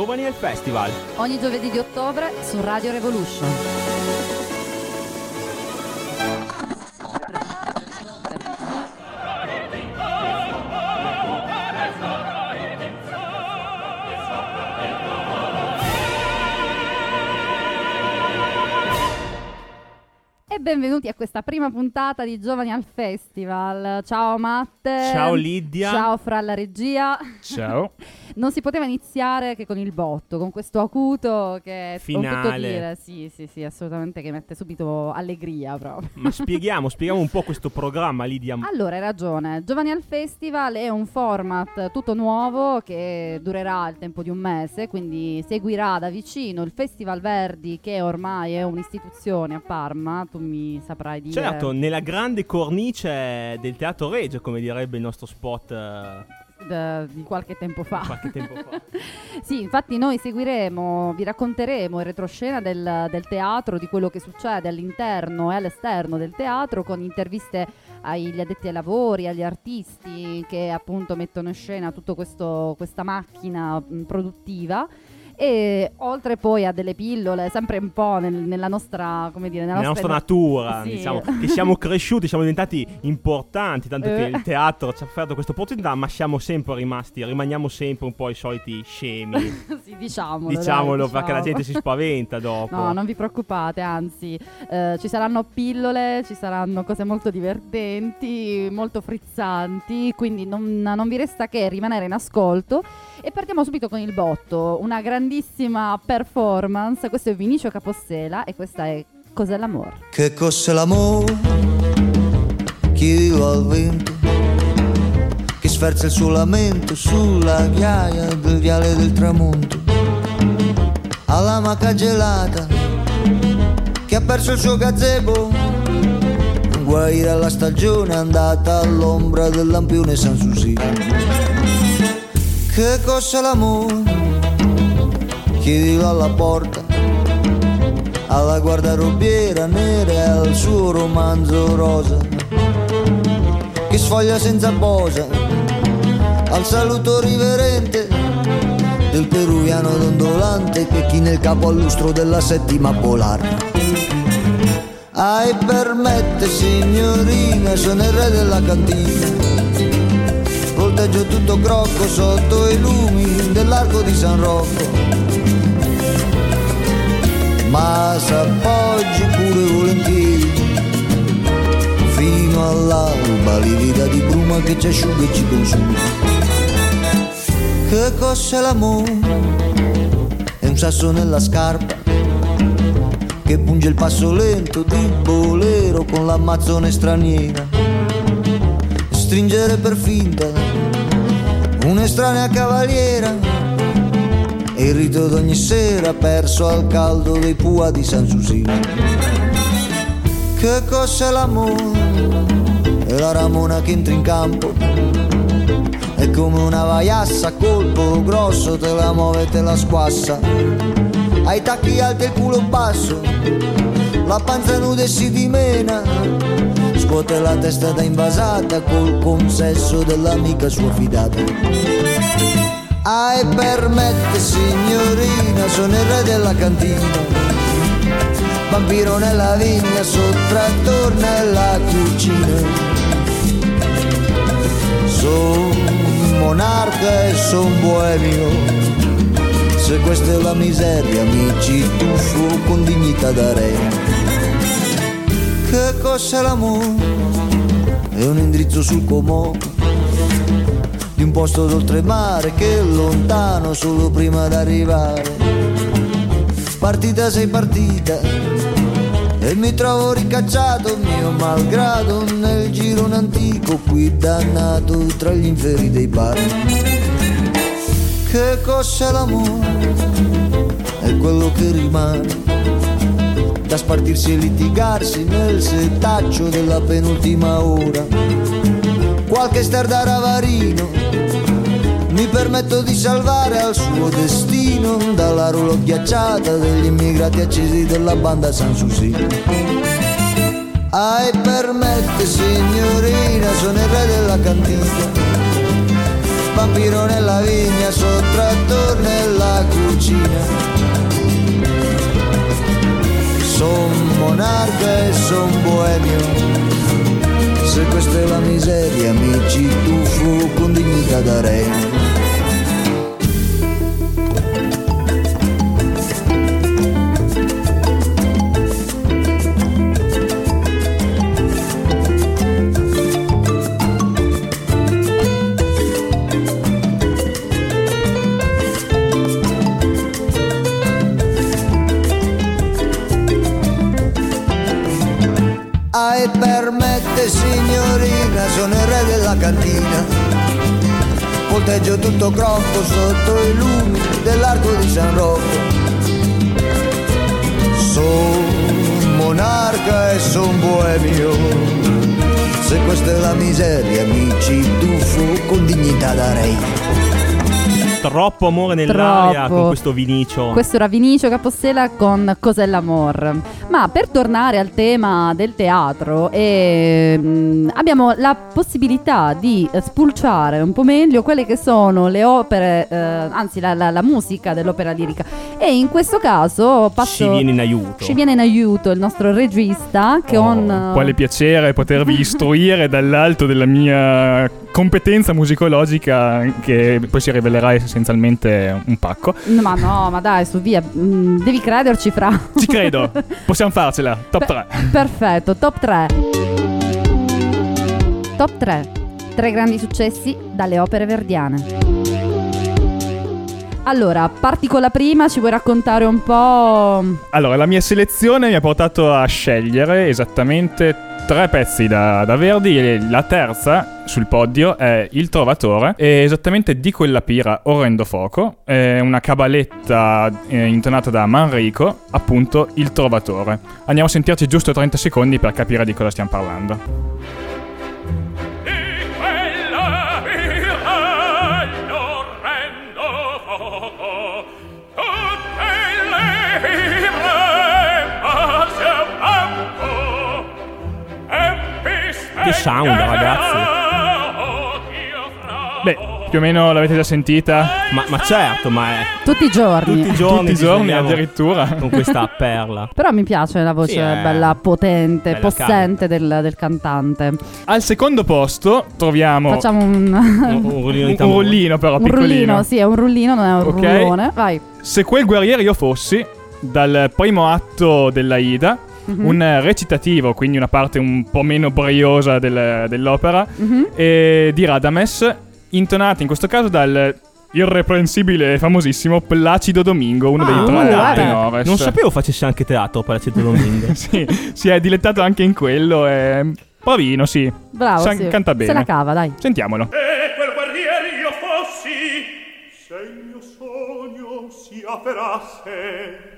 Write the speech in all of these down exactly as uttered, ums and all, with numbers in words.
Giovani al Festival. Ogni giovedì di ottobre su Radio Revolution. Benvenuti a questa prima puntata di Giovani al Festival. Ciao Matte. Ciao Lidia. Ciao fra la regia. Ciao. Non si poteva iniziare che con il botto, con questo acuto che finale. Dire, sì, sì, sì, assolutamente, che mette subito allegria proprio. Ma spieghiamo, spieghiamo un po' questo programma, Lidia. Allora, hai ragione. Giovani al Festival è un format tutto nuovo che durerà il tempo di un mese, quindi seguirà da vicino il Festival Verdi, che ormai è un'istituzione a Parma. Tu mi saprai dire. Certo, nella grande cornice del Teatro Regio, come direbbe il nostro spot uh... di qualche tempo fa. Qualche tempo fa. Sì, infatti noi seguiremo, vi racconteremo in retroscena del, del teatro, di quello che succede all'interno e all'esterno del teatro, con interviste agli addetti ai lavori, agli artisti che appunto mettono in scena tutto questo questa macchina mh, produttiva. E oltre poi a delle pillole, sempre un po' nel, nella nostra, come dire, nella, nella nostra, nostra natura, sì. diciamo, che siamo cresciuti, siamo diventati importanti, tanto che il teatro ci ha offerto questa opportunità, ma siamo sempre rimasti, rimaniamo sempre un po' i soliti scemi. Sì, diciamolo. Diciamolo, dai, perché diciamo. la gente si spaventa dopo. No, non vi preoccupate, anzi, eh, ci saranno pillole, ci saranno cose molto divertenti, molto frizzanti, quindi non, non vi resta che rimanere in ascolto. E partiamo subito con il botto, una grandissima performance. Questo è Vinicio Capossela e questa è Cos'è l'amore? Che cos'è l'amore? Chiedilo al vento che sferza il suo lamento sulla ghiaia del viale del tramonto, alla maca gelata che ha perso il suo gazebo, guaire alla stagione andata all'ombra del lampione Sanssouci. Che cos'è l'amore? Chiedilo alla porta, alla guardarobiera nera e al suo romanzo rosa che sfoglia senza posa, al saluto riverente del peruviano dondolante che china il capo al lustro della settima polare. Ah, e permette signorina, sono il re della cantina, volteggio tutto crocco sotto i lumi dell'arco di San Rocco, ma s'appoggi pure volentieri fino all'alba, livida di bruma che ci asciuga e ci consuma. Che cos'è l'amore? È un sasso nella scarpa che punge il passo lento di bolero con l'ammazzone straniera, stringere per finta un'estranea cavaliera e il rito d'ogni sera perso al caldo dei pua di Sanssouci. Che cos'è l'amore? È la ramona che entra in campo, è come una vaiassa a colpo grosso, te la muove e te la squassa, ai tacchi alti e il culo basso, la panza nuda e si dimena, scuote la testa da invasata col consesso dell'amica sua fidata. Ah, e permette signorina, sono il re della cantina, vampiro nella vigna, sottrattor nella cucina, son monarca e son boemio, se questa è la miseria mi ci tuffo con dignità da re. Che cos'è l'amore? È un indirizzo sul Comò di un posto d'oltremare che è lontano solo prima d'arrivare. Partita sei partita e mi trovo ricacciato mio malgrado nel girone antico qui dannato tra gli inferi dei bar. Che cos'è l'amore? È quello che rimane da spartirsi e litigarsi nel setaccio della penultima ora. Qualche star da ravarino mi permetto di salvare al suo destino dalla roulotte ghiacciata degli immigrati accesi della banda Sanssouci. Ah, e permette signorina, sono il re della cantina, vampiro nella vigna, sottrattor nella cucina. Son monarca e son boemio, se questa è la miseria mi ci tuffo con dignità da re. Ah, e permette signorina, sono il re della cantina, volteggio tutto crocco sotto i lumi dell'arco di San Rocco. Son monarca e son boemio, se questa è la miseria mi ci tuffo con dignità da re. Troppo amore nell'aria. Troppo. Con questo Vinicio. Questo era Vinicio Capostela con Cos'è l'amor. Ma per tornare al tema del teatro, ehm, abbiamo la possibilità di eh, spulciare un po' meglio quelle che sono le opere, eh, anzi la, la, la musica dell'opera lirica. E in questo caso passo, Ci viene in aiuto. ci viene in aiuto il nostro regista che Oh, con quale piacere potervi istruire dall'alto della mia competenza musicologica, che poi si rivelerà essenzialmente un pacco. Ma no, ma dai, su via, mm, devi crederci, Fra. Ci credo, possiamo farcela. Top tre. Perfetto, top tre. Top tre. Tre grandi successi dalle opere verdiane. Allora, parti con la prima, ci vuoi raccontare un po'? Allora, la mia selezione mi ha portato a scegliere esattamente tre pezzi da, da Verdi, e la terza sul podio è Il Trovatore, e esattamente di quella pira Orrendo Foco, è una cabaletta eh, intonata da Manrico, appunto Il Trovatore. Andiamo a sentirci giusto trenta secondi per capire di cosa stiamo parlando. Che sound, ragazzi. Beh, più o meno l'avete già sentita. Ma, ma certo, ma è Tutti i giorni. tutti i giorni. Tutti i ci giorni svegliamo addirittura. con questa perla. Però mi piace la voce Sì, è bella potente, bella possente del, del cantante. Al secondo posto troviamo Facciamo un, Un, un rullino di un tamburi. rullino, però un piccolino. rullino, sì, è un rullino, non è un Ok. rullone. Vai. Se quel guerriero io fossi, dal primo atto dell'Aida, Mhm. un recitativo, quindi una parte un po' meno briosa del- dell'opera, Mhm. e di Radames, intonati in questo caso dal irreprensibile e famosissimo Placido Domingo, uno dei Ah, tre uh, guarda. tenores. Non sapevo facesse anche teatro per Placido Domingo. Sì, si è dilettato anche in quello, è bravino, sì. Bravo, Sa- sì. canta bene. Se la cava, dai. Sentiamolo. E quel guerriero io fossi, se il mio sogno si avverasse,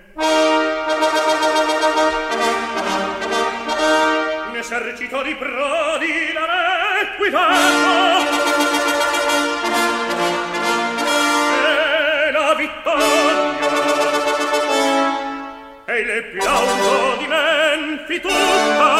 un esercito di prodi la requitato, e la vittoria e il plauso di Menfi tutta,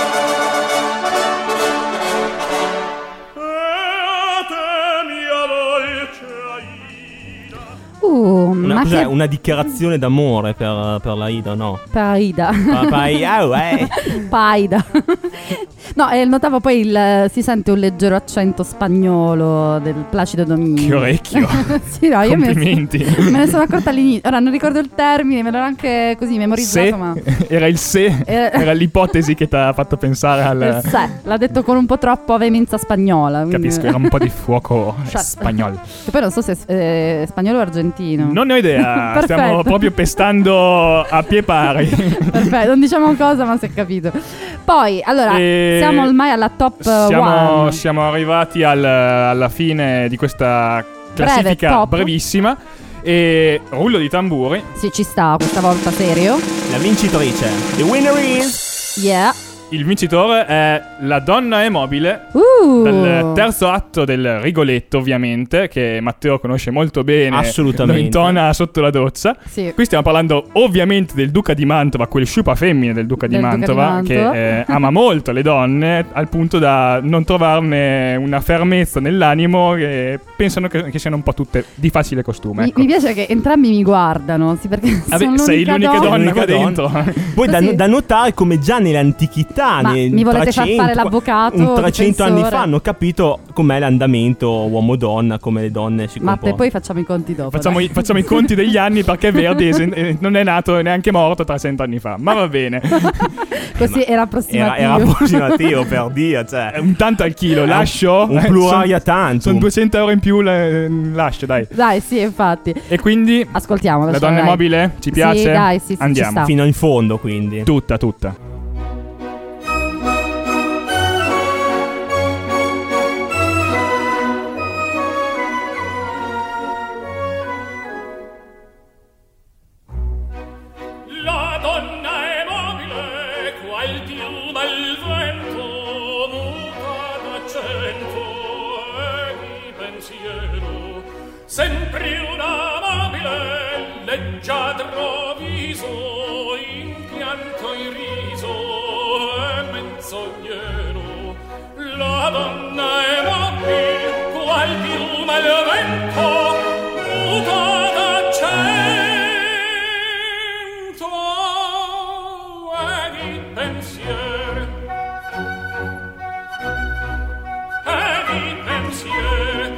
e te mia dolce Aida. Uh, Una, ma cos'è? che Una dichiarazione d'amore per, per la Ida, no? paida. Pa- pa- oh, eh. Paida. No, e notavo poi il, si sente un leggero accento spagnolo del Placido Domingo. Che orecchio. Sì, no, io me ne, Complimenti. me ne sono accorta all'inizio. Ora non ricordo il termine, me l'ero anche così memorizzato, Se ma era il se, Eh. era l'ipotesi che ti ha fatto pensare al... il se, l'ha detto con un po' troppo veemenza spagnola. quindi- Capisco, era un po' di fuoco Certo. spagnolo. Che poi non so se è eh, spagnolo o argentino. Non ne ho idea, Perfetto. stiamo proprio pestando a pie pari. Perfetto, non diciamo cosa, ma si è capito. Poi, allora, E siamo ormai alla top Siamo, one. siamo arrivati al- alla fine di questa classifica top. brevissima. E rullo di tamburi. Sì, ci sta questa volta, serio. La vincitrice. The winner is Yeah. il vincitore è La donna è mobile, Uh. dal terzo atto del Rigoletto, ovviamente, che Matteo conosce molto bene. Assolutamente. Lo intona sotto la doccia. Sì. Qui stiamo parlando ovviamente del Duca di Mantova, quel sciupa femmine del Duca di Del Duca di Mantova, Mantova. che eh, ama molto le donne, al punto da non trovarne una fermezza nell'animo, e pensano che, che siano un po' tutte di facile costume. Mi, Ecco. mi piace che entrambi mi guardano, sì, perché Vabbè, sono sei l'unica donna, L'unica qua donna. dentro. Poi da, Così. da notare come già nell'antichità, Ma nel mi volete far trecento, fare l'avvocato, un trecento anni difensore? fa hanno capito com'è l'andamento uomo-donna, come le donne si Ma comportano. poi facciamo i conti dopo. Facciamo dai. i, facciamo i conti degli anni, perché Verdi es- eh, non è nato e neanche morto trecento anni fa. Ma va bene. Così era era, approssimativo. era approssimativo per dire, cioè Eh, Un tanto al chilo, lascio. un Eh, pluralia son- tantum. Sono duecento euro in più, le- lascio, dai. Dai, sì, infatti. E quindi Ascoltiamo. La donna è mobile? Ci piace? Sì, dai, sì, sì, ci Andiamo. sta. fino in fondo, quindi. Tutta, tutta. La donna è mobile, qual piuma al vento, muta d'accento e di pensiero. Sempre una mobile, leggiadro viso, in pianto in riso e menzognero. La donna è mobile, qual piuma al vento, muta d'accento e di pensier e di pensier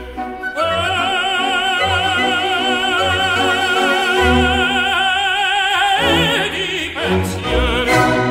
e di pensier.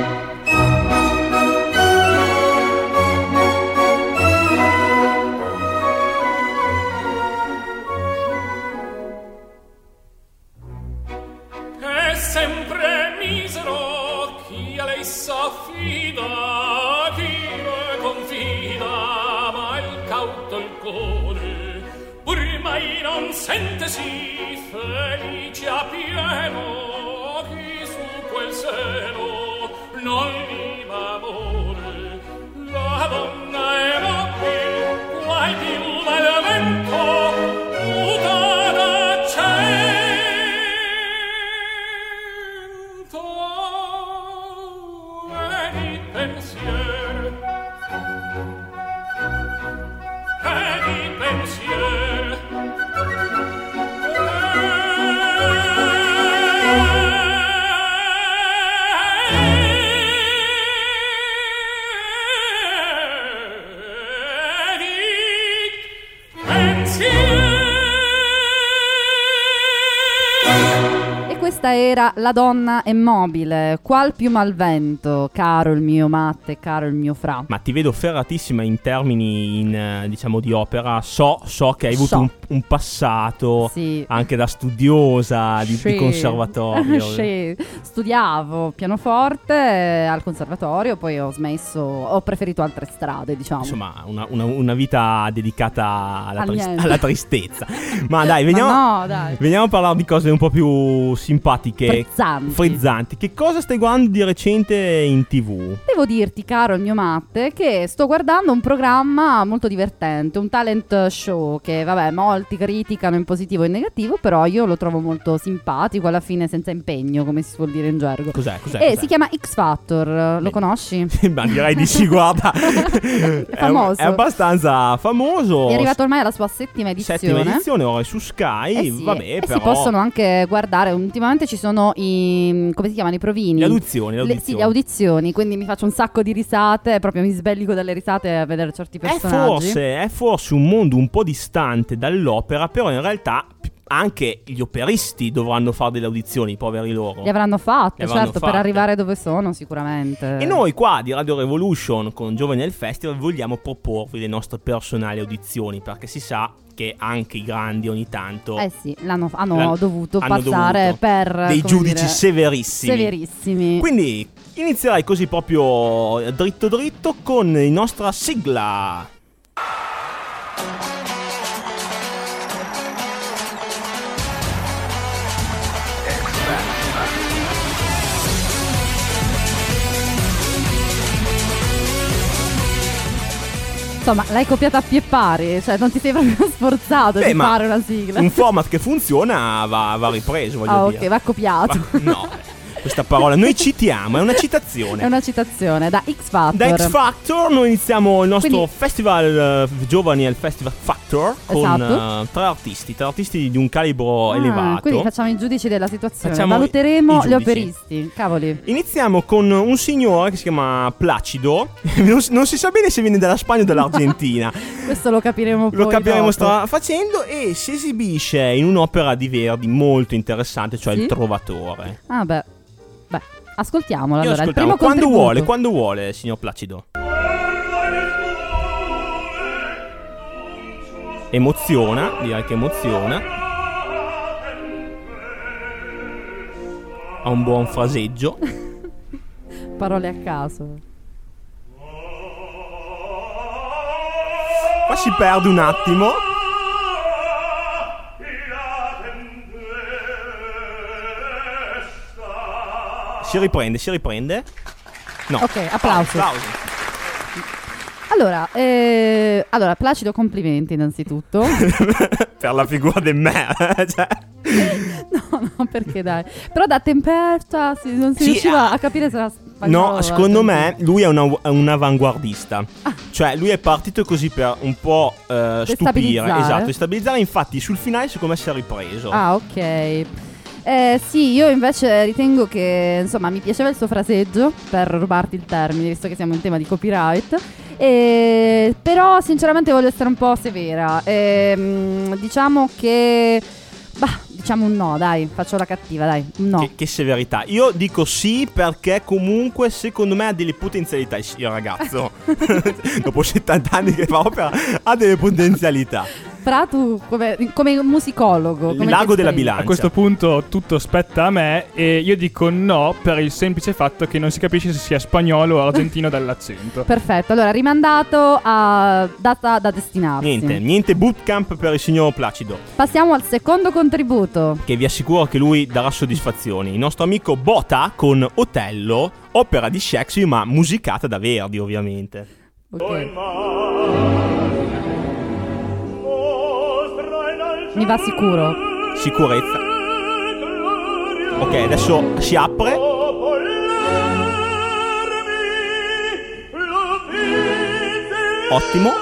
È sempre misero chi a lei s'affida, chi le confida, ma il cauto il cuore pur mai non sentesi felice a pieno, chi su quel seno non viva amore. La donna è mobile, qual piuma al vento, muta d'accento e di pensier e di pensier e di pensier. E questa era La donna è mobile, qual piuma al vento, caro il mio Matte, caro il mio Fra. Ma ti vedo ferratissima in termini in, eh, diciamo di opera. So, so che hai avuto So. un, un passato Sì. anche da studiosa di, Sì. di conservatorio. Sì. Studiavo pianoforte eh, al conservatorio, poi ho smesso, ho preferito altre strade, diciamo. Insomma, una, una- una vita dedicata alla, A tris- niente. alla tristezza. Ma dai, veniamo, Ma no, dai. veniamo a parlare di cose un po' più simpatiche, Frizzanti. frizzanti. Che cosa stai guardando di recente in tv? Devo dirti, caro il mio Matte, che sto guardando un programma molto divertente, un talent show che, vabbè, molti criticano in positivo e in negativo, però io lo trovo molto simpatico, alla fine senza impegno, come si suol dire in gergo. Cos'è? Cos'è? E cos'è? si chiama X Factor, lo Beh. conosci? Ma direi di sì, guarda. è, famoso. è abbastanza famoso. È arrivato ormai alla sua settima edizione. Settima edizione, ora è su Sky. Eh sì, Vabbè, e però. si possono anche guardare. Ultimamente ci sono i, come si chiamano, i provini, Le audizioni, le Le- audizioni. sì, le audizioni. Quindi mi faccio un sacco di risate, proprio mi sbellico dalle risate a vedere certi È personaggi. forse, è forse un mondo un po' distante dall'opera, però in realtà p- anche gli operisti dovranno fare delle audizioni, poveri loro. Le avranno fatte, Le avranno certo, fatte. per arrivare dove sono sicuramente. E noi qua di Radio Revolution con Giovani del Festival vogliamo proporvi le nostre personali audizioni, perché si sa che anche i grandi ogni tanto Eh sì, l'hanno, hanno l'hanno- dovuto hanno passare dovuto. per dei come giudici dire, severissimi. severissimi. Quindi inizierai così proprio dritto dritto con la nostra sigla. Insomma, l'hai copiata a pie pari, cioè non ti sei proprio sforzato Beh, di ma fare una sigla. Un format che funziona va, va ripreso, voglio Ah, dire. ok, va copiato. Va- no, questa parola, noi citiamo, è una citazione. È una citazione da X Factor. Da X Factor noi iniziamo il nostro Quindi- festival uh, giovani al Festival Factor con Esatto. uh, tre artisti, tre artisti di un calibro Ah, elevato. Quindi facciamo i giudici della situazione. Facciamo Valuteremo i gli giudici. operisti. Cavoli. Iniziamo con un signore che si chiama Placido. non, non si sa bene se viene dalla Spagna o dall'Argentina. Questo lo capiremo poi Lo capiremo dopo. sta facendo e si esibisce in un'opera di Verdi molto interessante, cioè Sì? Il Trovatore. Ah beh. Beh, ascoltiamolo Io allora. Il ascoltiamo primo quando contributo. vuole, quando vuole, signor Placido. Emoziona, direi che emoziona. Ha un buon fraseggio. Parole a caso. Qua si perde un attimo. Si riprende, si riprende. No. Ok, applausi. Applausi. Allora, eh, allora, Placido, complimenti innanzitutto. Per la figura di me. Cioè. No, no, perché dai. Però da Temperta si- non si Sì, riusciva ah. a capire se era spagnolo. No, secondo o me lui è, una, è un avanguardista. Cioè lui è partito così per un po' eh, stupire. Destabilizzare. Esatto, destabilizzare. Infatti sul finale secondo me si è ripreso. Ah, ok. Eh, sì, io invece ritengo che, insomma, mi piaceva il suo fraseggio, per rubarti il termine, visto che siamo in tema di copyright. Eh, però, sinceramente, voglio essere un po' severa. Ehm, diciamo che. Bah, diciamo un no, dai, faccio la cattiva, dai, un no. Che, che severità. Io dico sì perché comunque secondo me ha delle potenzialità il il ragazzo. Dopo settanta anni che fa opera ha delle potenzialità. Fra tu, come, come musicologo, come Il lago ti della esprimi? bilancia. A questo punto tutto spetta a me e io dico no per il semplice fatto che non si capisce se sia spagnolo o argentino dall'accento. Perfetto, allora rimandato a data da destinarsi. Niente, niente bootcamp per il signor Placido. Passiamo al secondo contributo. Che vi assicuro che lui darà soddisfazioni. Il nostro amico Bota con Otello, opera di Shakespeare ma musicata da Verdi ovviamente. Ok. Mi va sicuro. Sicurezza. Ok, adesso si apre. Ottimo.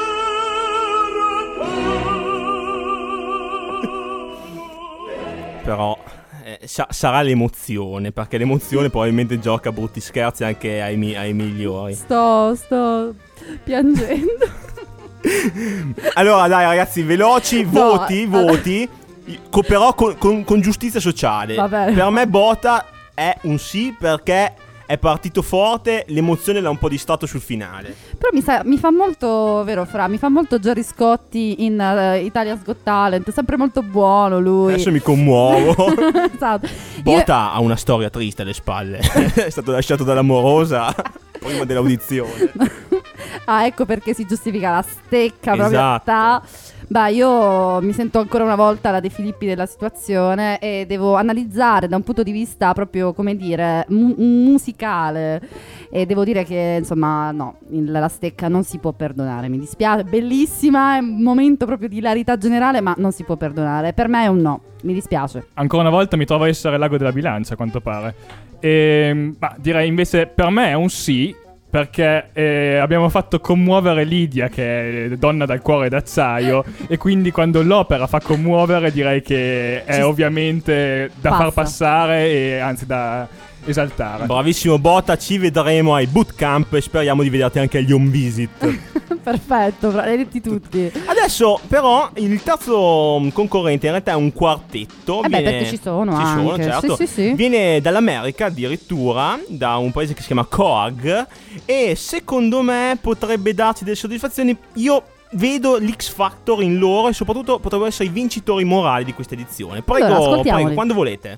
Però eh, sa- sarà l'emozione, perché l'emozione probabilmente gioca brutti scherzi anche ai, mi- ai migliori. Sto, sto piangendo. Allora dai ragazzi, veloci, No, voti, eh, voti. Co- però con, con- con giustizia sociale. Va bene. Per me Bota è un sì perché è partito forte, l'emozione l'ha un po' distratto sul finale. Però mi, sa, mi fa molto, vero Fra, mi fa molto Gerry Scotti in uh, Italia's Got Talent. È sempre molto buono lui. Adesso mi commuovo. Esatto. Bota ha una storia triste alle spalle. È stato lasciato dall'amorosa prima dell'audizione. Ah, ecco perché si giustifica la stecca proprio. Esatto. Ta. Beh, io mi sento ancora una volta la De Filippi della situazione e devo analizzare da un punto di vista proprio, come dire, mu- musicale. E devo dire che, insomma, no, il- la stecca non si può perdonare. Mi dispiace, bellissima, è un momento proprio di ilarità generale, ma non si può perdonare. Per me è un no, mi dispiace. Ancora una volta mi trovo a essere l'ago della bilancia a quanto pare. E, ma direi invece per me è un sì. Perché eh, abbiamo fatto commuovere Lidia, che è donna dal cuore d'acciaio, e quindi quando l'opera fa commuovere direi che è Ci- ovviamente da Passa. far passare e anzi da esaltare. Bravissimo Bota, ci vedremo ai bootcamp e speriamo di vederti anche agli home visit. Perfetto, Fra, li hai detti tutti. Adesso però il terzo mm, concorrente in realtà è un quartetto. Eh beh, perché ci sono ci sono, anche. certo. Sì, sì, sì. Viene dall'America addirittura, da un paese che si chiama Coag, e secondo me potrebbe darci delle soddisfazioni. Io vedo l'X Factor in loro e soprattutto potrebbero essere i vincitori morali di questa edizione. Prego, Allora, ascoltiamoli. prego, quando volete.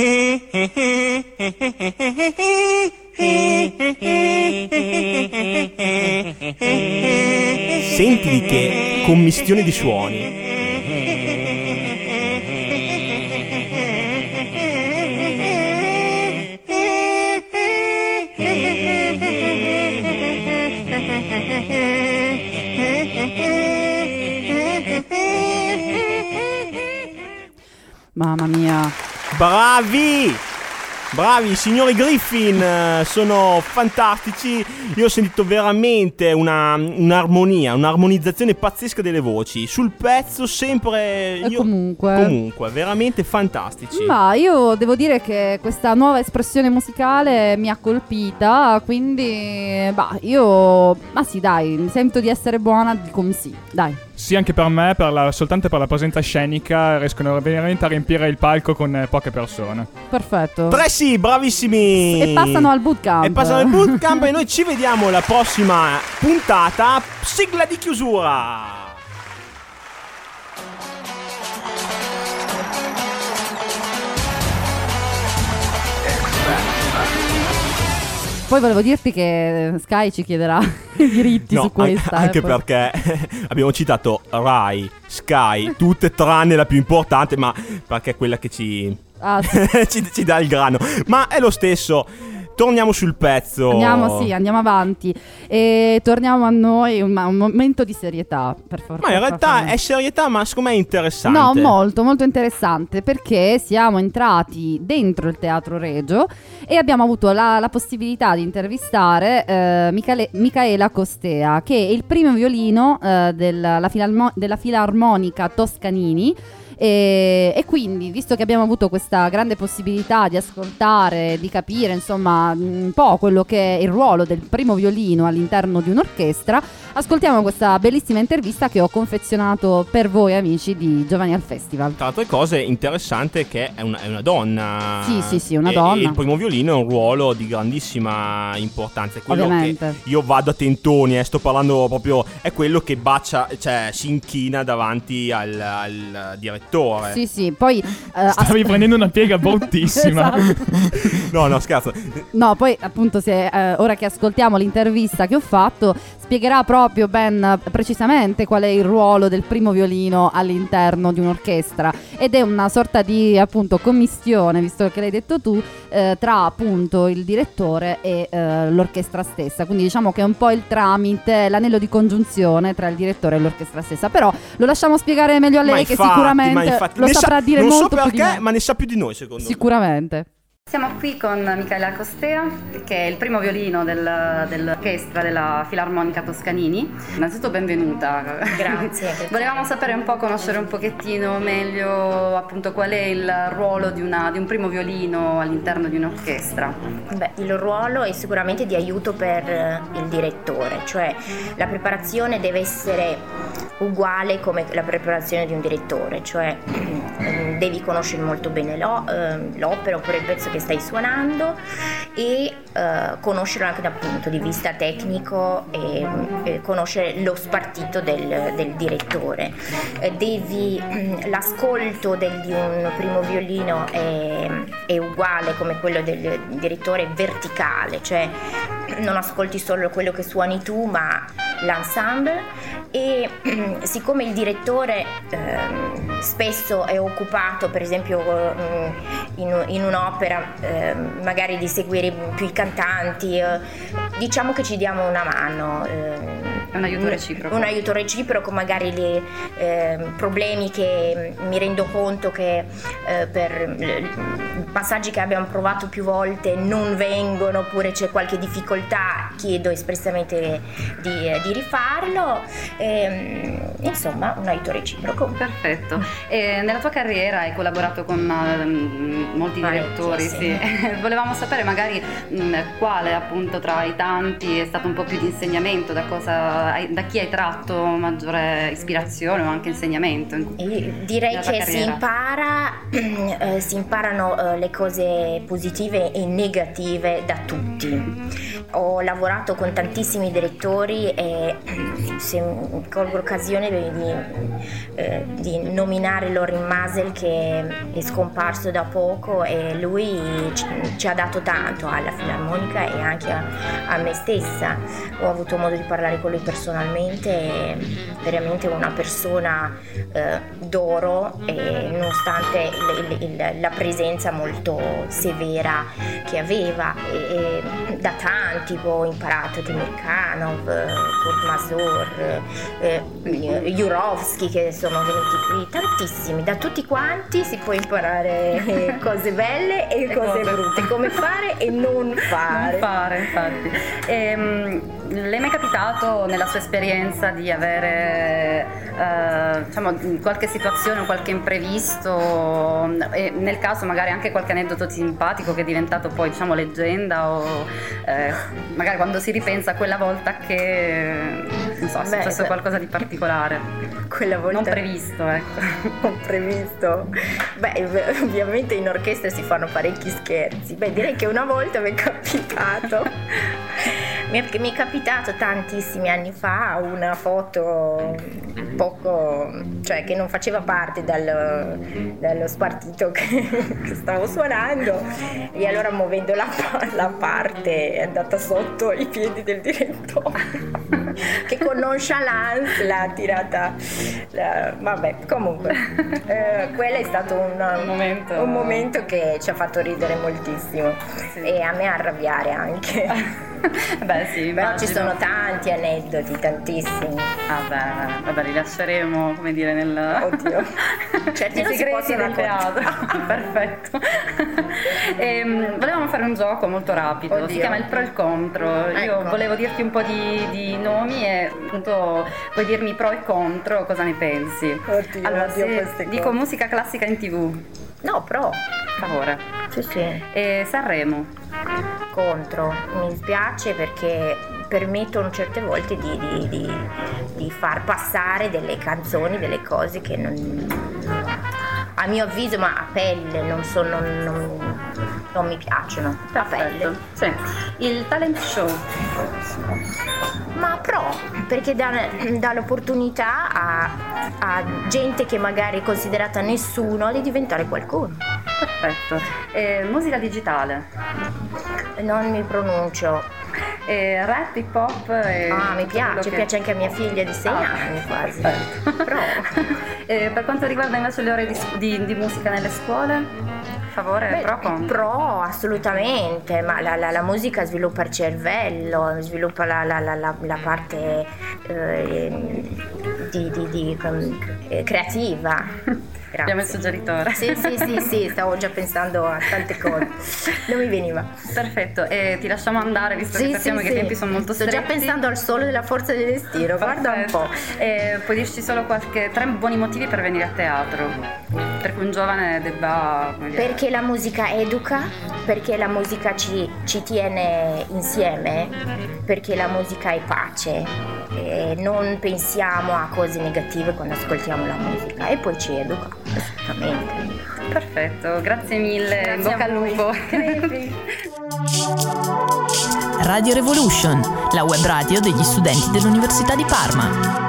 Senti di che commistione di suoni. Mamma mia. Bravi! Bravi, i signori Griffin, eh, sono fantastici. Io ho sentito veramente una, un'armonia, un'armonizzazione pazzesca delle voci. Sul pezzo sempre... E Io, comunque... Comunque, veramente fantastici. Ma io devo dire che questa nuova espressione musicale mi ha colpita, quindi... Bah, io... Ma sì, dai, mi sento di essere buona, dico sì, dai. Sì, anche per me, per la, soltanto per la presenza scenica, riescono veramente a riempire il palco con eh, poche persone. Perfetto. Tre sì, bravissimi. E passano al bootcamp. E passano al bootcamp e noi ci vediamo alla prossima puntata. Sigla di chiusura. Poi volevo dirti che Sky ci chiederà i diritti No, su questa. anche eh, poi. perché abbiamo citato Rai, Sky, tutte tranne la più importante, ma perché è quella che ci, Ah, sì. ci, ci dà il grano. Ma è lo stesso. Torniamo sul pezzo. Andiamo, sì, andiamo avanti. E torniamo a noi, un, un momento di serietà, per favore. Ma in realtà è serietà, ma secondo me è interessante. No, molto, molto interessante, perché siamo entrati dentro il Teatro Regio e abbiamo avuto la, la possibilità di intervistare eh, Michele, Micaela Costea, che è il primo violino eh, della, filarmo- della Filarmonica Toscanini. E, e quindi, visto che abbiamo avuto questa grande possibilità di ascoltare, di capire insomma un po' quello che è il ruolo del primo violino all'interno di un'orchestra, ascoltiamo questa bellissima intervista che ho confezionato per voi amici di Giovani al Festival. Tra altre cose, interessante che è una, è una donna. Sì, sì, sì, una e, donna. E il primo violino è un ruolo di grandissima importanza. È quello Ovviamente. che io vado a tentoni, eh, sto parlando proprio. È quello che bacia, cioè si inchina davanti al, al direttore. Sì, sì, poi eh, Stavi as- prendendo una piega bruttissima. Esatto. No, no, scherzo. No, poi appunto se eh, ora che ascoltiamo l'intervista che ho fatto, spiegherà proprio ben eh, precisamente qual è il ruolo del primo violino all'interno di un'orchestra, ed è una sorta di appunto commistione, visto che l'hai detto tu, eh, tra appunto il direttore e eh, l'orchestra stessa. Quindi diciamo che è un po' il tramite, l'anello di congiunzione tra il direttore e l'orchestra stessa. Però lo lasciamo spiegare meglio a lei, Ma che infatti, sicuramente ma infatti, lo ne saprà sa- dire non molto so più di perché, me. ma ne sa più di noi, secondo Sicuramente. Siamo qui con Micaela Costea, che è il primo violino del, dell'orchestra della Filarmonica Toscanini. Innanzitutto benvenuta. Grazie. Volevamo sapere un po', conoscere un pochettino meglio appunto qual è il ruolo di, una, di un primo violino all'interno di un'orchestra. Beh, il ruolo è sicuramente di aiuto per eh, il direttore, cioè la preparazione deve essere uguale come la preparazione di un direttore, cioè eh, devi conoscere molto bene l'o- eh, l'opera oppure il pezzo che stai suonando e eh, conoscerlo anche dal punto di vista tecnico e, e conoscere lo spartito del, del direttore. Eh, devi, l'ascolto del, di un primo violino è, è uguale come quello del direttore, verticale, cioè non ascolti solo quello che suoni tu ma l'ensemble. E siccome il direttore eh, spesso è occupato per esempio eh, in, in un'opera eh, magari di seguire più i cantanti, eh, diciamo che ci diamo una mano, eh, È un aiuto reciproco. un aiuto reciproco, magari i eh, problemi che mi rendo conto che eh, per eh, passaggi che abbiamo provato più volte non vengono oppure c'è qualche difficoltà, chiedo espressamente di, di rifarlo. E, insomma, un aiuto reciproco. Perfetto. E nella tua carriera hai collaborato con uh, molti direttori, sì. Volevamo sapere magari mh, quale appunto tra i tanti è stato un po' più di insegnamento, da cosa hai, da chi hai tratto maggiore ispirazione o anche insegnamento. In, E direi che carriera. si impara, eh, si imparano eh, le cose positive e negative da tutti. Ho lavorato con tantissimi direttori e se colgo l'occasione di, eh, di nominare Lorin Masel, che è scomparso da poco, e lui ci, ci ha dato tanto alla Filarmonica e anche a, a me stessa. Ho avuto modo di parlare con lui personalmente, è veramente una persona eh, d'oro, e nonostante il, il, la presenza molto severa che aveva e, e da tanto tanti, poi ho imparato Temirkanov, Kurt Masur, eh, Jurovsky, che sono venuti qui, tantissimi, da tutti quanti si può imparare cose belle e, e cose, cose brutte, come fare e non fare. Non fare, infatti. Ehm, le è mai capitato nella sua esperienza di avere eh, diciamo, qualche situazione o qualche imprevisto, e nel caso magari anche qualche aneddoto simpatico che è diventato poi, diciamo, leggenda, o eh, magari quando si ripensa a quella volta che non so, è successo beh, qualcosa di particolare, quella volta non previsto, ecco. Non previsto. Beh, ovviamente in orchestra si fanno parecchi scherzi. Beh, direi che una volta mi è capitato mi è, mi è capitato tantissimi anni fa una foto poco, cioè che non faceva parte dal, dallo spartito che, che stavo suonando, e allora muovendo la, la parte è andata sotto i piedi del direttore che con nonchalance l'ha tirata, la, vabbè, comunque eh, quello è stato un, un, momento. un momento che ci ha fatto ridere moltissimo, sì. E a me arrabbiare anche. Beh, sì, però ci sono tanti aneddoti, tantissimi. Ah beh, vabbè, li lasceremo, come dire, nel oddio certi non si possono del teatro. Perfetto. E, volevamo fare un gioco molto rapido. Oddio. Si chiama il pro e il contro. Ecco. Io volevo dirti un po' di, di nomi e appunto puoi dirmi pro e contro, cosa ne pensi. Oddio, allora, oddio, se dico cose. Musica classica in tv. No, pro. Favore. Sì, sì. E Sanremo. Contro. Mi spiace perché permettono certe volte di, di, di, di far passare delle canzoni, delle cose che non, a mio avviso, ma a pelle, non sono, non, non mi piacciono. A pelle. Sì. Il talent show. Ma pro, perché dà, dà l'opportunità a, a gente che magari è considerata nessuno di diventare qualcuno. Perfetto. Eh, musica digitale. Non mi pronuncio. Eh, rap, hip hop. E ah, mi piace, che... piace anche a mia figlia di sei ah, anni quasi. Pro. Eh, per quanto riguarda invece le ore di, di, di musica nelle scuole? Favore, Beh, pro contro? Pro, assolutamente, ma la, la, la musica sviluppa il cervello, sviluppa la, la, la, la parte eh, di, di, di, eh, creativa. Grazie. Abbiamo il suggeritore. Sì, sì, sì, sì, stavo già pensando a tante cose. Non mi veniva. Perfetto, e ti lasciamo andare visto sì, che sappiamo sì, che sì. i tempi sono molto Sto stretti. Sto già pensando al sole della forza del destino, guarda un po'. E puoi dirci solo qualche tre buoni motivi per venire a teatro? Per cui un giovane debba, come dire... Perché la musica educa, perché la musica ci, ci tiene insieme, perché la musica è pace, e non pensiamo a cose negative quando ascoltiamo la musica, e poi ci educa, assolutamente. Perfetto, grazie mille, grazie, in bocca al lupo. Radio Revolution, la web radio degli studenti dell'Università di Parma.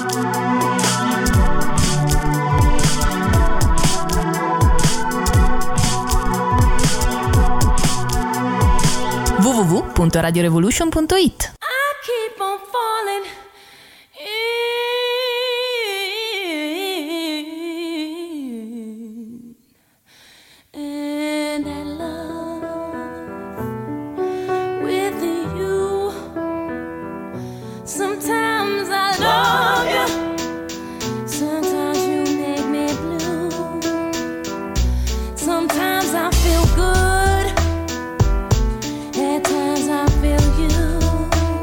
w w w punto radio revolution punto i t. At times I feel you.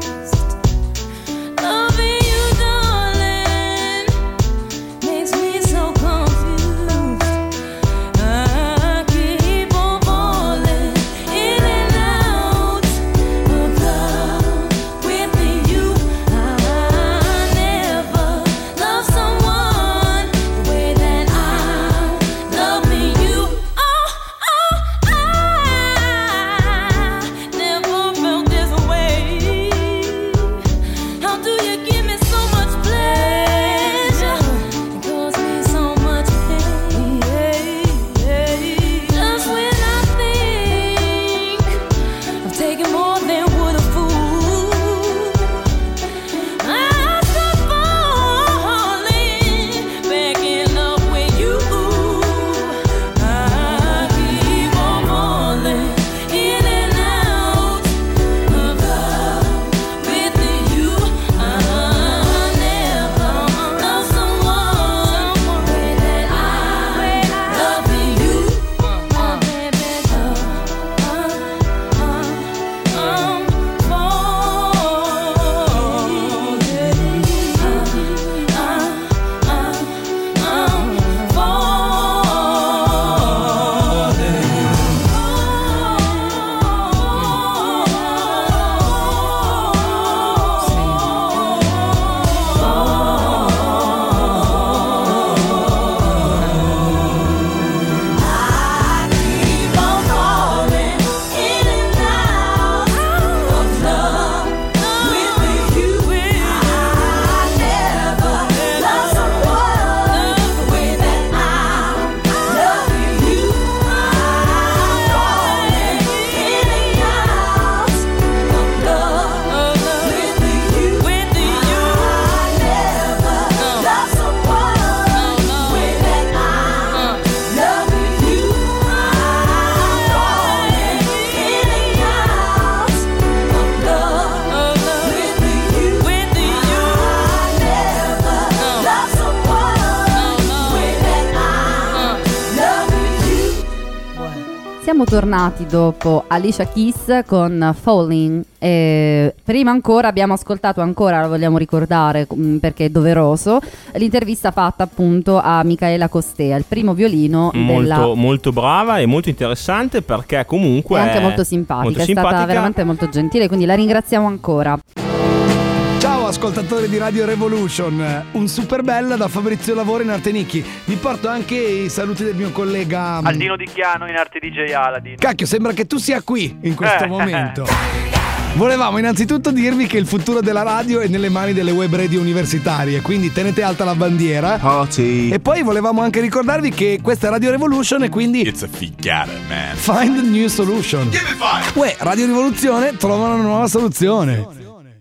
siamo tornati dopo Alicia Keys con Falling. E prima ancora abbiamo ascoltato, ancora lo vogliamo ricordare mh, perché è doveroso, l'intervista fatta appunto a Micaela Costea, il primo violino molto, della... molto brava e molto interessante, perché comunque è anche è molto simpatica, molto è simpatica. stata veramente molto gentile, quindi la ringraziamo ancora. Ciao ascoltatori di Radio Revolution, un super bella da Fabrizio Lavoro in Arte Nicchi. Vi porto anche i saluti del mio collega Aldino Di Chiano in Arte D J Aladdin. Cacchio, sembra che tu sia qui in questo Eh. momento. Volevamo innanzitutto dirvi che il futuro della radio è nelle mani delle web radio universitarie, quindi tenete alta la bandiera. Party. E poi volevamo anche ricordarvi che questa è Radio Revolution e quindi It's a figata, man. find a new solution. Give it five. Uè, Radio Rivoluzione trova una nuova soluzione.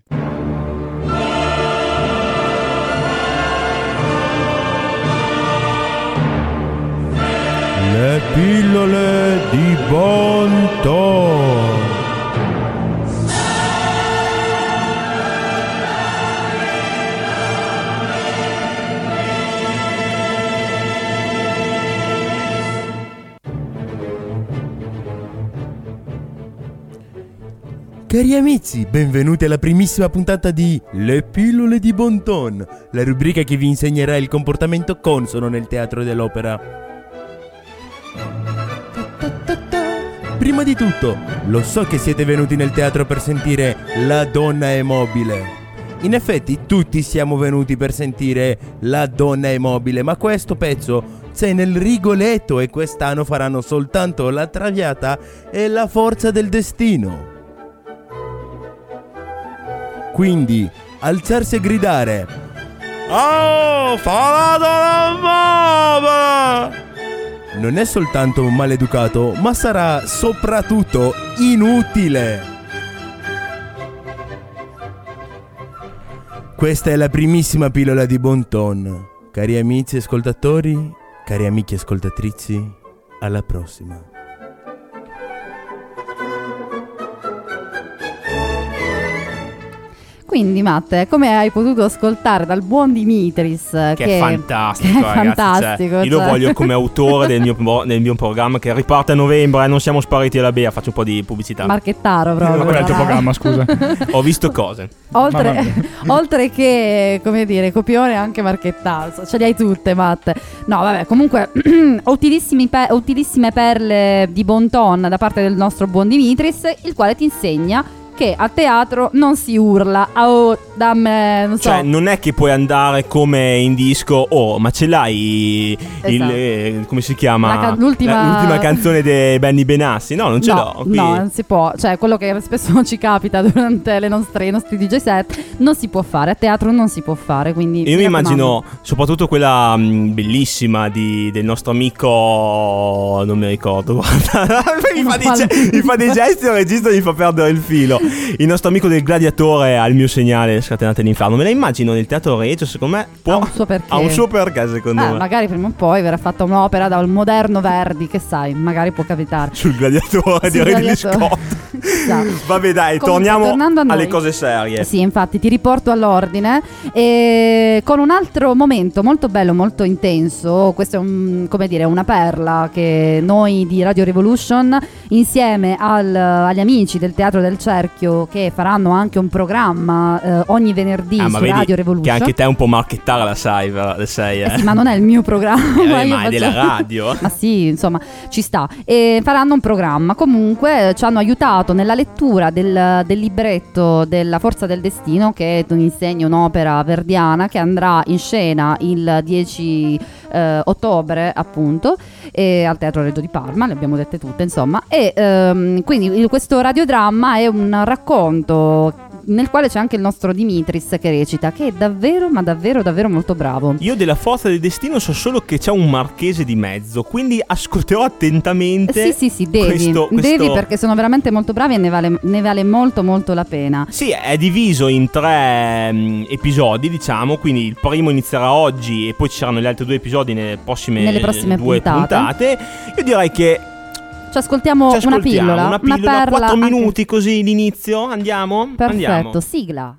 Le pillole di Bon Ton. Cari amici, benvenuti alla primissima puntata di Le pillole di Bon Ton, la rubrica che vi insegnerà il comportamento consono nel teatro dell'opera. Prima di tutto, lo so che siete venuti nel teatro per sentire La donna è mobile. In effetti tutti siamo venuti per sentire La donna è mobile, ma questo pezzo c'è nel Rigoletto e quest'anno faranno soltanto La Traviata e La forza del destino. Quindi, alzarsi e gridare: "Oh, fa la donna mobile!" Non è soltanto maleducato, ma sarà soprattutto inutile. Questa è la primissima pillola di Bon Ton. Cari amici ascoltatori, cari amiche ascoltatrici, alla prossima. Quindi Matte, come hai potuto ascoltare dal buon Dimitris, che, Che è fantastico, che è ragazzi, fantastico, cioè, io lo cioè. voglio come autore del mio, del mio programma che riparte a novembre, eh, non siamo spariti alla Bea, faccio un po' di pubblicità. Marchettaro proprio. Ma qual è il tuo programma, scusa? Ho visto cose. Oltre, oltre che, come dire, copione, anche marchettaro, ce le hai tutte, Matte. No, vabbè, comunque utilissimi pe- utilissime perle di Bon Ton da parte del nostro buon Dimitris, il quale ti insegna che a teatro non si urla, oh, dammi, non so. Cioè, non è che puoi andare come in disco, oh, ma ce l'hai il, Esatto. eh, come si chiama? La ca- l'ultima- La- l'ultima canzone dei Benny Benassi? No, non ce no, l'ho. Qui. no, non si può. Cioè, quello che spesso ci capita durante le nostre, i nostri D J set non si può fare. A teatro non si può fare. Quindi Io mi raccomando. immagino soprattutto quella mh, bellissima di, del nostro amico. Non mi ricordo. Guarda, mi, fa dei, ge- mi fa dei gesti, il regista mi fa perdere il filo. Il nostro amico del gladiatore al mio segnale scatenate l'inferno. Me la immagino nel teatro Regio. Secondo me può, Ha un suo perché. ha un suo perché, secondo Eh, me. magari prima o poi verrà fatta un'opera da un moderno Verdi, che sai, magari può capitare. Sul gladiatore di Sul Ridley gladiatore. Scott. Chissà. Vabbè, dai, Comunque, torniamo tornando a noi. alle cose serie. Sì, infatti ti riporto all'ordine e con un altro momento molto bello, molto intenso. Questo è un, come dire, una perla che noi di Radio Revolution, insieme al- agli amici del Teatro del Cerchio, che faranno anche un programma eh, ogni venerdì Ah, su ma vedi Radio Revolution. che anche te un po' marchettare la sai, la sai, eh. Eh sì, ma non è il mio programma. Eh, io ma è della radio. Ma sì, insomma, ci sta. E faranno un programma. Comunque eh, ci hanno aiutato nella lettura del, del libretto della Forza del Destino, che è un insegno, un'opera verdiana che andrà in scena il dieci eh, ottobre, appunto, e al Teatro Regio di Parma, le abbiamo dette tutte, insomma. E ehm, quindi il- questo radiodramma è un racconto nel quale c'è anche il nostro Dimitris che recita, che è davvero, ma davvero, davvero molto bravo. Io della Forza del Destino so solo che c'è un marchese di mezzo, quindi ascolterò attentamente. Sì, sì, sì, devi, questo, questo... devi perché sono veramente molto bravi e ne vale, ne vale molto, molto la pena. Sì, è diviso in tre mh, episodi, diciamo, quindi il primo inizierà oggi e poi ci saranno gli altri due episodi nelle prossime, Nelle prossime due puntate. puntate. Io direi che Ci ascoltiamo, ci ascoltiamo una pillola, una pillola, perla quattro anche- minuti così l'inizio, andiamo? Perfetto, Andiamo. sigla.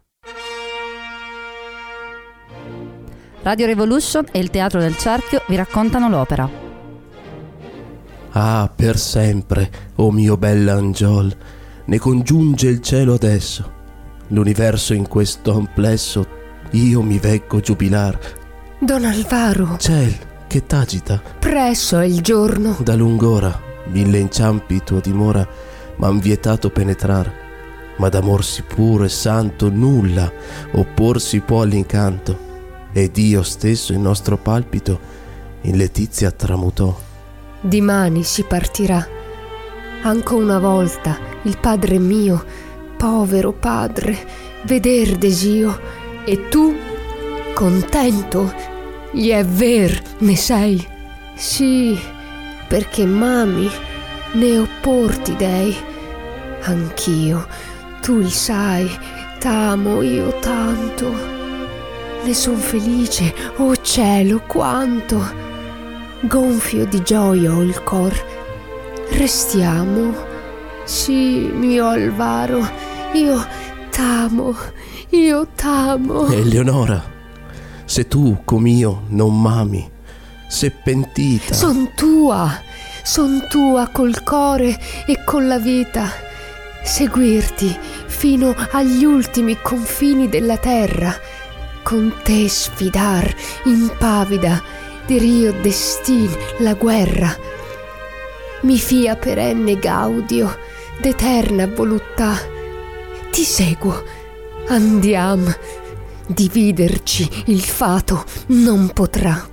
Radio Revolution e il Teatro del Cerchio vi raccontano l'opera. Ah, per sempre, o oh mio bell'angiol, ne congiunge il cielo adesso. L'universo in questo amplesso io mi veggo giubilar. Don Alvaro, Ciel, che t'agita? presso è il giorno. Da lung'ora mille inciampi tua dimora m'han vietato penetrar, ma d'amor sì puro e santo nulla opporsi può all'incanto, ed io stesso il nostro palpito in letizia tramutò. Dimani si partirà. Anche una volta il padre mio, povero padre, veder desio, e tu, contento, gli è ver, ne sei? Sì, perché mami ne opporti dei. Anch'io, tu il sai, t'amo io tanto. Ne son felice, oh cielo, quanto! Gonfio di gioia ho il cor. Restiamo. Sì, mio Alvaro, io t'amo, io t'amo. Eleonora, se tu com'io non m'ami, se pentita. Son tua, son tua col core e con la vita. Seguirti fino agli ultimi confini della terra. Con te sfidar, impavida, di rio destin la guerra. Mi fia perenne gaudio, d'eterna voluttà. Ti seguo, andiam, dividerci il fato non potrà.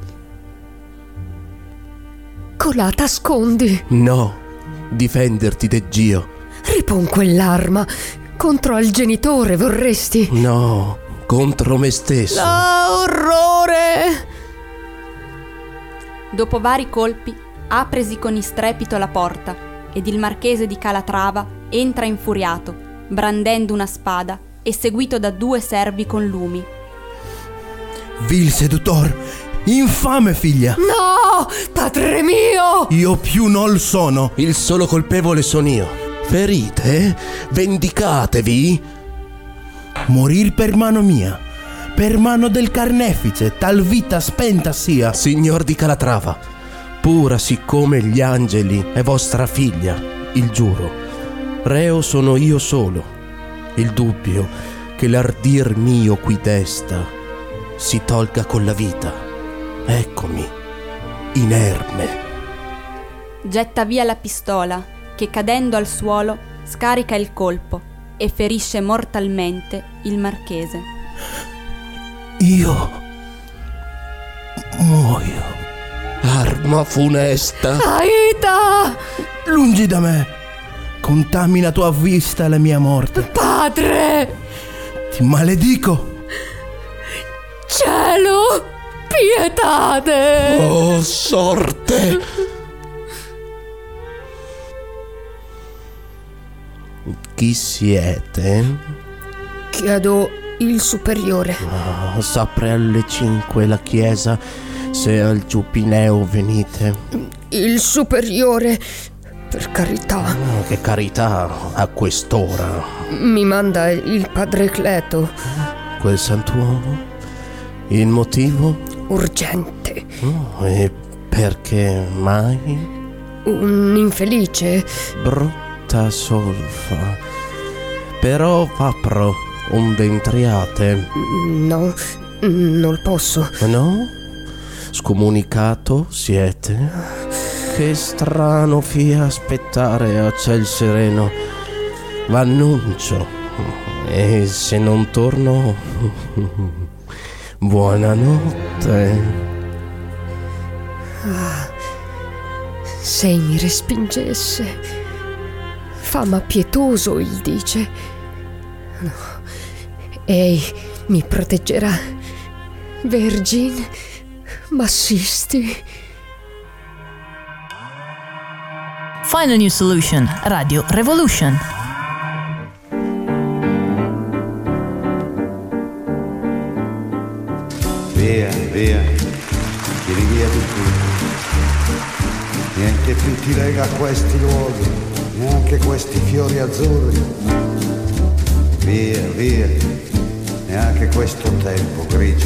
Colà t'ascondi. No, difenderti degg'io. Ripon quell'arma, contro al genitore vorresti? No, contro me stesso. L'orrore! Dopo vari colpi, apresi con istrepito la porta ed il marchese di Calatrava entra infuriato, brandendo una spada e seguito da due servi con lumi. Vil seduttor, infame figlia! No, padre mio! Io più non sono, il solo colpevole son io. Ferite? Vendicatevi? Morir per mano mia, per mano del carnefice, tal vita spenta sia. Signor di Calatrava, pura siccome gli angeli è vostra figlia, il giuro, reo sono io solo. Il dubbio che l'ardir mio qui desta si tolga con la vita. Eccomi, inerme. Getta via la pistola che, cadendo al suolo, scarica il colpo e ferisce mortalmente il marchese. Io muoio. Arma funesta. Aida! Lungi da me. Contamina tua vista la mia morte. Padre! Ti maledico. Cielo, pietate! Oh, sorte! Chi siete? Chiedo il superiore. Oh, s'apre alle cinque la chiesa. Se al Giupineo venite. Il superiore, per carità. Oh, che carità a quest'ora. Mi manda il padre Cleto. Quel santuomo? Il motivo? Urgente. Oh, e perché mai? Un infelice. Brutta solfa. Però apro onde entriate. No, non posso. No? Scomunicato siete? Che strano fia aspettare a ciel sereno. V'annuncio. E se non torno, buonanotte. Ah, se mi respingesse. Fama pietoso il dice. No, ei mi proteggerà. Vergine, m'assisti. Final New Solution, Radio Revolution. Via, via, vieni via di qui. Niente più ti lega a questi luoghi, neanche questi fiori azzurri. Via, via, neanche questo tempo grigio,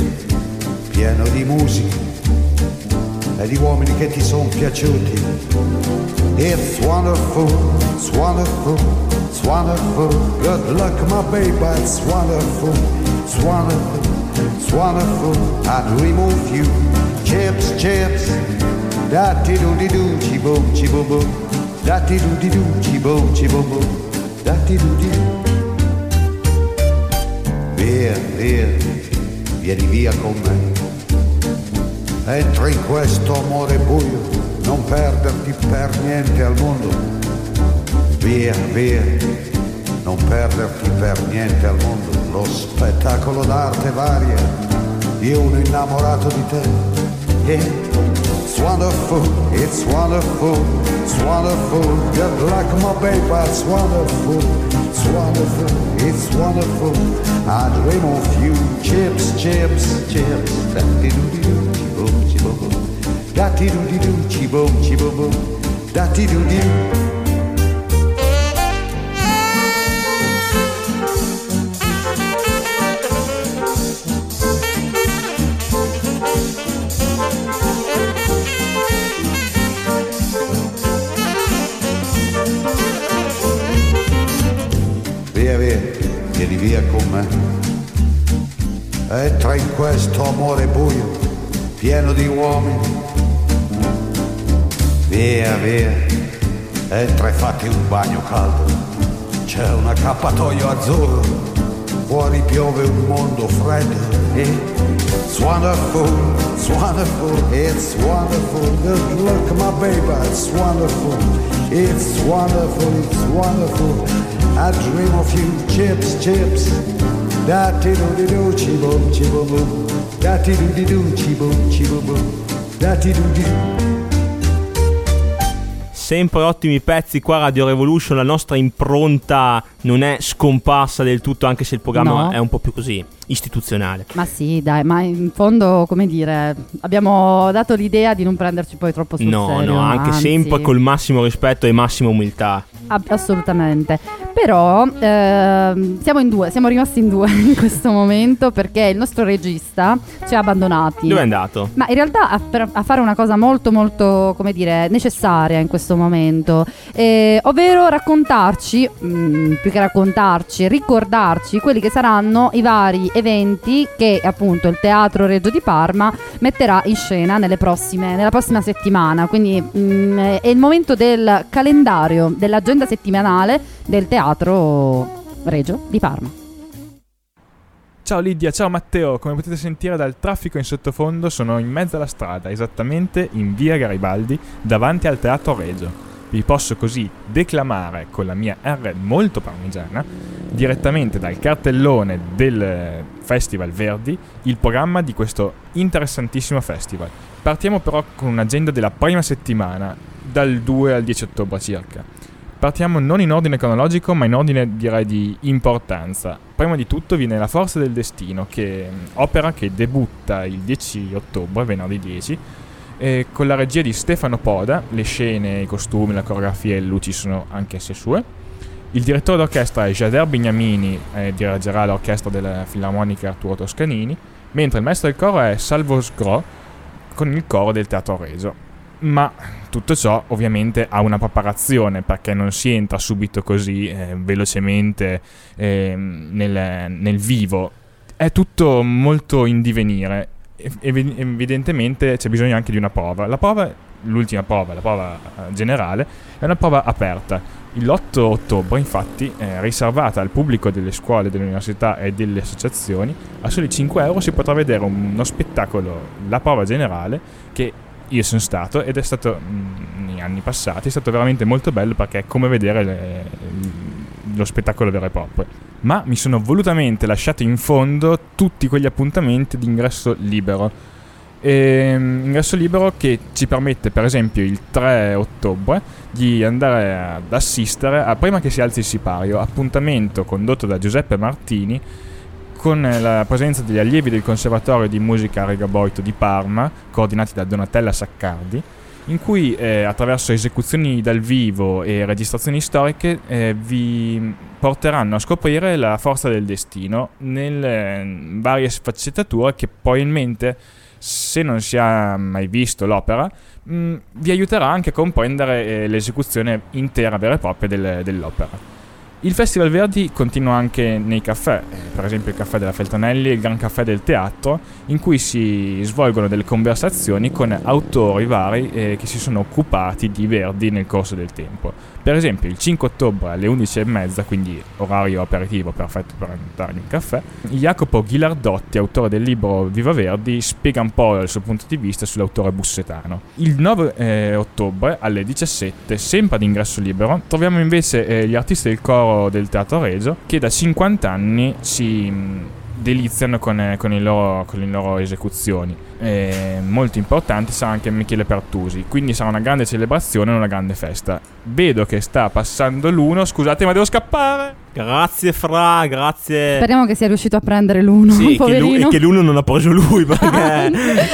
pieno di musica e di uomini che ti sono piaciuti. It's wonderful, it's wonderful, it's wonderful. Good luck, my baby, it's wonderful, it's wonderful, it's wonderful. I dream of you. Chips, chips, da-ti-do-di-do, chi-boom, chi-boom-boom. Da-ti-do-di-do, chi-boom, chi-boom-boom. Da-ti-do-di-do. Via, via, vieni via con me. Entra in questo amore buio, non perderti per niente al mondo. Via, via, non perderti per niente al mondo. Lo spettacolo d'arte varia, io uno innamorato di te. Yeah. It's wonderful, it's wonderful, it's wonderful. Good luck, my baby, it's wonderful, it's wonderful, it's wonderful. I dream of you. Chips, chips, chips. Da-ti-do-di-do, chi-boom, chi-boom-boom. Da-ti-do-di-do, chi-boom, chi-boom-boom. Da-ti-do-di-do. Via, via, vieni via con me. Entra in questo amore buio, pieno di uomini. Via, via, entra e fatti un bagno caldo. C'è un accappatoio azzurro, fuori piove un mondo freddo. It's wonderful, it's wonderful, it's wonderful. Good luck, my baby, it's wonderful. It's wonderful, it's wonderful. I dream of you. Chips, chips. Da-ti-do-di-do, chi-boom, chi-boom-boom. Da-ti-do-di-do, chi-boom, chi-boom-boom. Da-ti-do-di-do. Sempre ottimi pezzi qua a Radio Revolution. La nostra impronta non è scomparsa del tutto, anche se il programma No. è un po' più così istituzionale. Ma sì, dai, ma in fondo, come dire, abbiamo dato l'idea di non prenderci poi troppo sul No, serio. no, anche anzi. sempre col massimo rispetto e massima umiltà. Ah, assolutamente. Però ehm, siamo in due, siamo rimasti in due in questo momento, perché il nostro regista ci ha abbandonati. Dove è andato? Ma in realtà a, per- a fare una cosa molto molto, come dire, necessaria in questo momento, eh, ovvero raccontarci, mh, più che raccontarci, ricordarci quelli che saranno i vari eventi che appunto il Teatro Regio di Parma metterà in scena nelle prossime, nella prossima settimana. Quindi mh, è il momento del calendario, dell'agenda settimanale del Teatro Regio di Parma. Ciao Lidia, ciao Matteo, come potete sentire dal traffico in sottofondo sono in mezzo alla strada, esattamente in via Garibaldi, davanti al Teatro Regio. Vi posso così declamare con la mia R molto parmigiana, direttamente dal cartellone del Festival Verdi, il programma di questo interessantissimo festival. Partiamo però con un'agenda della prima settimana, dal due al dieci ottobre circa. Partiamo non in ordine cronologico, ma in ordine direi di importanza. Prima di tutto viene La Forza del Destino, che opera che debutta il dieci ottobre, venerdì dieci, e con la regia di Stefano Poda. Le scene, i costumi, la coreografia e le luci sono anch'esse sue. Il direttore d'orchestra è Jader Bignamini, e dirigerà l'orchestra della Filarmonica Arturo Toscanini, mentre il maestro del coro è Salvo Sgro, con il coro del Teatro Regio. Ma tutto ciò ovviamente ha una preparazione, perché non si entra subito così eh, velocemente eh, nel, nel vivo. È tutto molto in divenire. Ev- evidentemente c'è bisogno anche di una prova. La prova, l'ultima prova, la prova generale, è una prova aperta. L'otto ottobre, infatti, è riservata al pubblico delle scuole, delle università e delle associazioni. A soli cinque euro si potrà vedere uno spettacolo, la prova generale, che io sono stato, ed è stato mh, negli anni passati, è stato veramente molto bello, perché è come vedere le, lo spettacolo vero e proprio. Ma mi sono volutamente lasciato in fondo tutti quegli appuntamenti di ingresso libero. E, ingresso libero che ci permette, per esempio, il tre ottobre di andare ad assistere a Prima che si alzi il sipario, appuntamento condotto da Giuseppe Martini, con la presenza degli allievi del Conservatorio di Musica Riga Boito di Parma, coordinati da Donatella Saccardi, in cui eh, attraverso esecuzioni dal vivo e registrazioni storiche eh, vi porteranno a scoprire la forza del destino nelle varie sfaccettature che probabilmente se non si è mai visto l'opera, mh, vi aiuterà anche a comprendere eh, l'esecuzione intera, vera e propria del, dell'opera. Il Festival Verdi continua anche nei caffè, per esempio il caffè della Feltrinelli e il Gran Caffè del Teatro, in cui si svolgono delle conversazioni con autori vari eh, che si sono occupati di Verdi nel corso del tempo. Per esempio il cinque ottobre alle undici e mezza, quindi orario aperitivo perfetto per andare in un caffè, Jacopo Ghilardotti, autore del libro Viva Verdi, spiega un po' il suo punto di vista sull'autore bussetano. Il nove eh, ottobre alle diciassette, sempre ad ingresso libero, troviamo invece eh, gli artisti del coro del Teatro Regio che da cinquanta anni si mh, deliziano con, eh, con, i loro, con le loro esecuzioni. Eh, molto importante sarà anche Michele Pertusi, quindi sarà una grande celebrazione, una grande festa. Vedo che sta passando l'uno, scusate ma devo scappare. Grazie Fra, grazie. Speriamo che sia riuscito a prendere l'uno, sì, poverino. Che, lui, che l'uno non ha preso lui perché...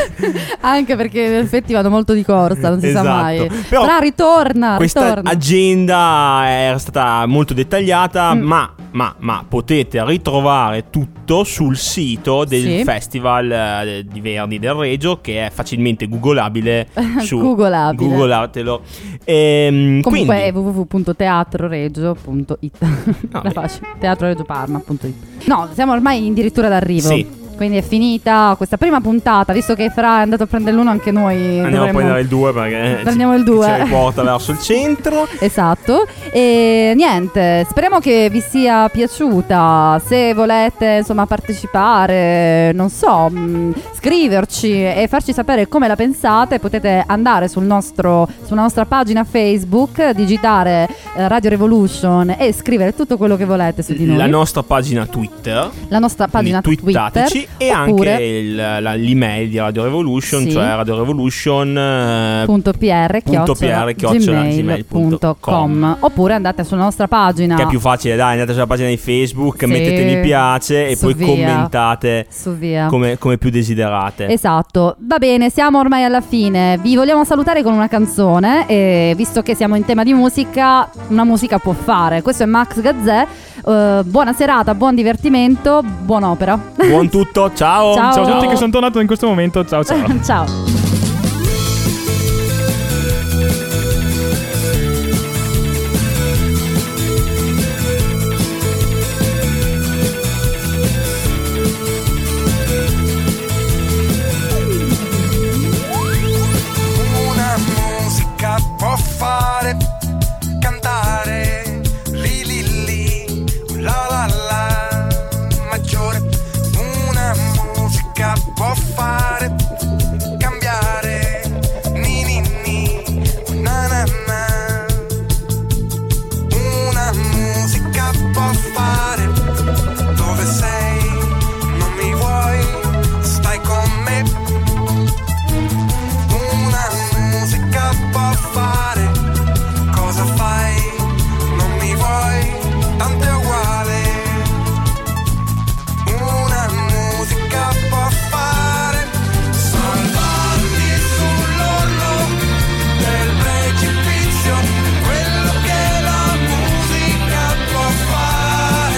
Anche perché in effetti vanno molto di corsa, non si esatto. sa mai. Però Fra ritorna, questa ritorna. agenda era stata molto dettagliata, mm. ma, ma, ma potete ritrovare tutto sul sito del sì. Festival eh, di Verdi del Regio, che è facilmente googolabile su Googolabile. Googlatelo. Ehm, Comunque quindi... è w w w punto teatroregio punto it. No, facile. teatroregioparma punto it. No, siamo ormai addirittura d'arrivo. Sì. Quindi è finita questa prima puntata. Visto che Fra è andato a prendere l'uno, anche noi andiamo dovremmo... a prendere il due perché prendiamo il due. ci riporta verso il centro. Esatto. E niente, speriamo che vi sia piaciuta. Se volete insomma partecipare, non so, mh, scriverci e farci sapere come la pensate, potete andare sul nostro, sulla nostra pagina Facebook, digitare eh, Radio Revolution e scrivere tutto quello che volete su di noi. La nostra pagina Twitter. La nostra pagina Twitter. E oppure... anche il, la, l'email di Radio Revolution, sì. cioè Radio Revolution eh, punto pr chiocciola gmail punto com. Oppure andate sulla nostra pagina, che è più facile, dai, andate sulla pagina di Facebook, sì. mettete mi piace e su poi via. commentate su via. Come, come più desiderate. Esatto. Va bene, siamo ormai alla fine. Vi vogliamo salutare con una canzone e visto che siamo in tema di musica, una musica può fare. Questo è Max Gazzè. Uh, buona serata, buon divertimento, buon'opera. Buon tutto, ciao. Ciao, ciao a tutti che sono tornato in questo momento. Ciao ciao. Ciao. Una musica può fare cantare li li li la la la maggiore. Una musica può fare cambiare ni ni ni na na na. Una musica può fare dove sei, non mi vuoi, stai con me. Una musica può fare cosa fai, non mi vuoi, tanto è uguale. Una musica può fare salvarti sull'orlo del precipizio, quello che la musica può fare.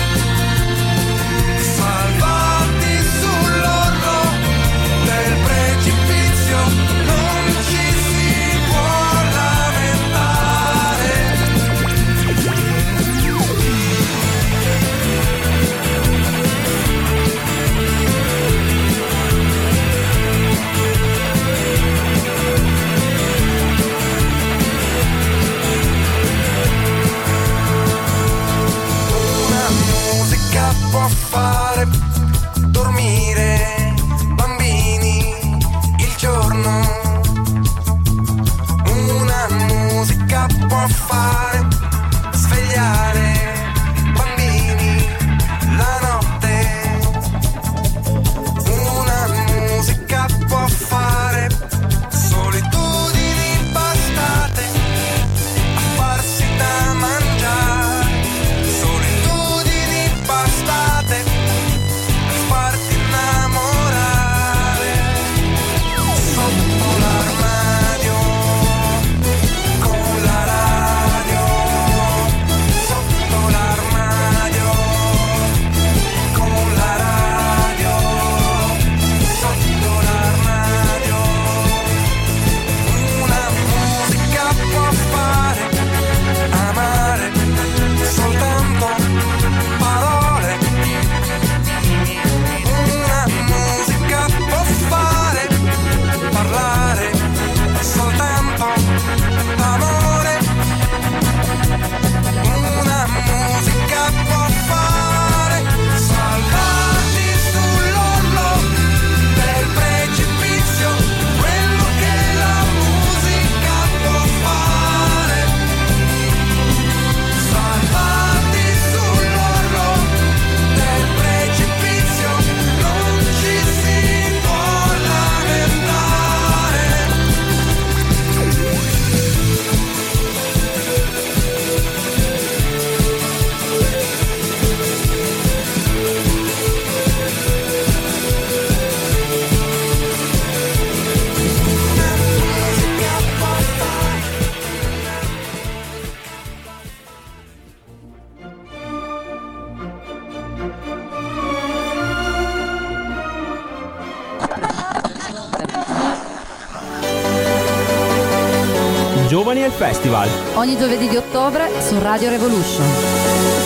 Salvarti sull'orlo del precipizio, non ci si può lamentare. Una musica può fare dormire bambini il giorno. Una musica può fare svegliare bambini la notte. Una musica può fare solitudini bastate a farsi da mangiare. Solitudini bastate Giovani al Festival. Ogni giovedì di ottobre su Radio Revolution.